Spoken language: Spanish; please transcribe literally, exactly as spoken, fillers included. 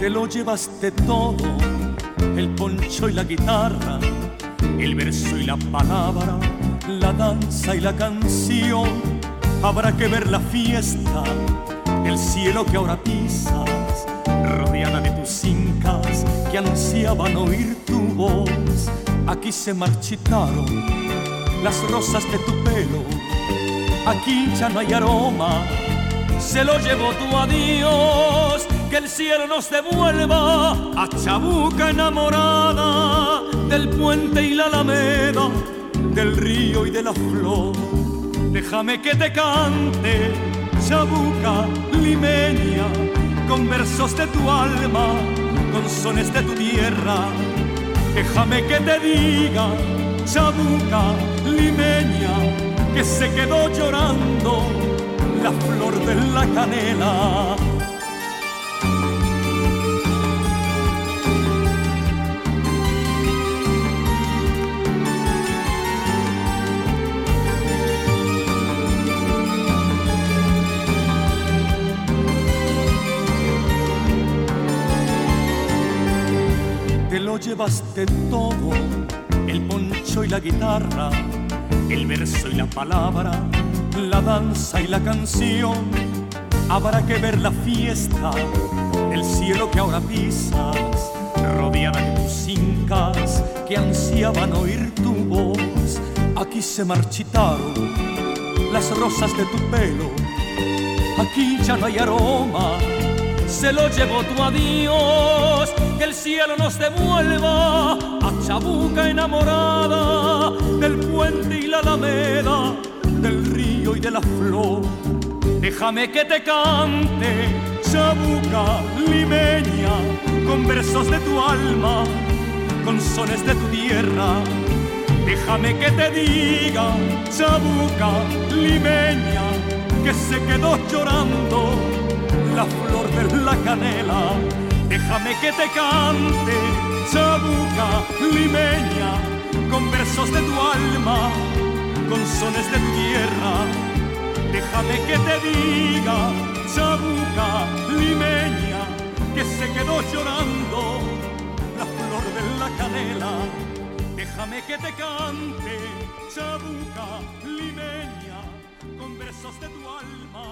Te lo llevaste todo, el poncho y la guitarra, el verso y la palabra, la danza y la canción. Habrá que ver la fiesta, el cielo que ahora pisas, rodeada de tus incas que ansiaban oír tu voz. Aquí se marchitaron las rosas de tu pelo, aquí ya no hay aroma, se lo llevó tu adiós. Que el cielo nos devuelva a Chabuca enamorada del puente y la alameda, del río y de la flor. Déjame que te cante, Chabuca limeña, con versos de tu alma, con sones de tu tierra. Déjame que te diga, Chabuca limeña, que se quedó llorando la flor de la canela. Te lo llevaste todo, el poncho y la guitarra, el verso y la palabra, la danza y la canción. Habrá que ver la fiesta, el cielo que ahora pisas, rodeada de tus incas que ansiaban oír tu voz. Aquí se marchitaron las rosas de tu pelo, aquí ya no hay aroma, se lo llevó tu adiós. Que el cielo nos devuelva a Chabuca enamorada del puente y la alameda, del río y de la flor. Déjame que te cante, Chabuca limeña, con versos de tu alma, con sones de tu tierra. Déjame que te diga, Chabuca limeña, que se quedó llorando la flor de la canela. Déjame que te cante, Chabuca limeña, con versos de tu alma, con sones de tu tierra. Déjame que te diga, Chabuca limeña, que se quedó llorando la flor de la canela. Déjame que te cante, Chabuca limeña, con versos de tu alma,